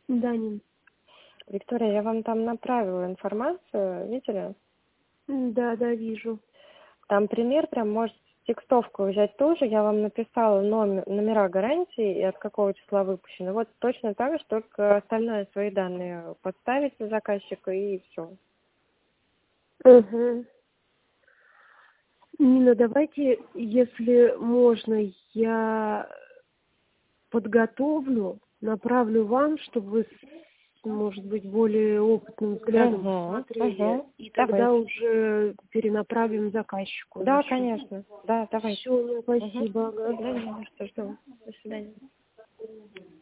Да, Нин. Виктория, я вам там направила информацию, видели? Да, да, вижу. Там пример, прям может текстовку взять тоже. Я вам написала номера гарантии и от какого числа выпущено. Вот точно так же, только остальное свои данные подставите заказчика и все. Угу. Нина, давайте, если можно, я подготовлю, направлю вам, чтобы вы, может быть, более опытным взглядом посмотрели, и тогда Давайте. уже перенаправим заказчику. Да, конечно. Да, давайте. Все, Угу. спасибо. Ага. Да, не за что. Жду. До свидания.